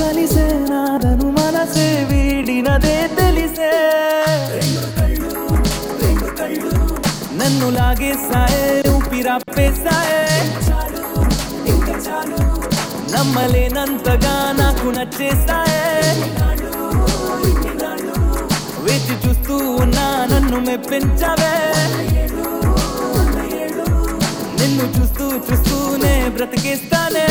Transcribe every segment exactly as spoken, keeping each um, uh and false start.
కలిసే నాదను మనసే వీడినదే తెలిసే నన్ను లాగేసాయే ఊపిరాపేసాయే నమ్మలేనంతగా నాకు నచ్చేసాయే వేచి చూస్తూ ఉన్నా నన్ను మెప్పించవే నిన్ను చూస్తూ చూస్తూనే బ్రతికేస్తానే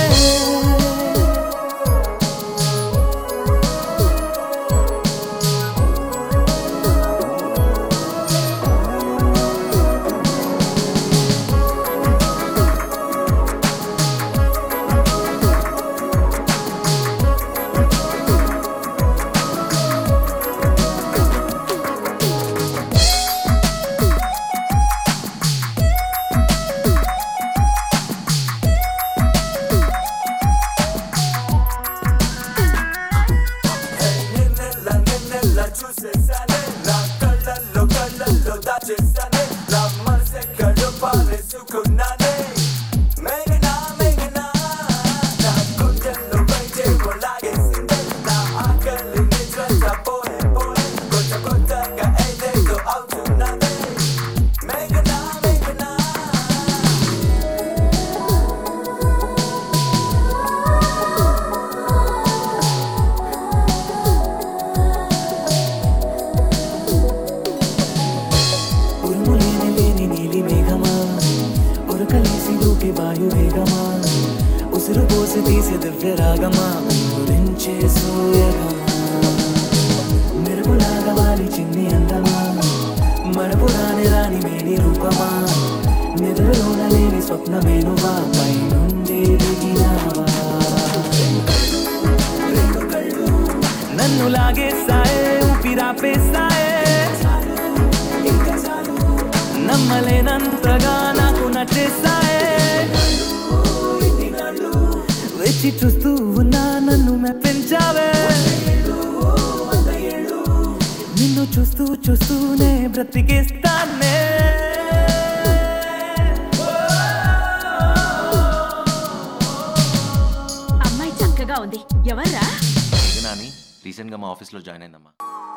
వాయువేగమా ఉసురు పోసి తీసే దివ్య రాగమా ఊరించే సూయగమా మెరుగులాగా వాలి చిన్ని అందమా మరపురాని రాని మేని రూపమా నిద్రలోన లేని స్వప్నమేనువా పై నుండి దిగినావా నన్ను లాగేసాయే ఊపిరాపేసాయే నమ్మలేనంతగా నాకు నచ్చేసాయే వేచి చూస్తూ ఉన్నా నన్ను మెప్పించావే నిన్ను చూస్తూ చూస్తూనే బ్రతికేస్తానే అమ్మాయి చక్కగా ఉంది ఎవర్రా రీసెంట్ గా మా ఆఫీస్ లో జాయిన్ అయిందమ్మా.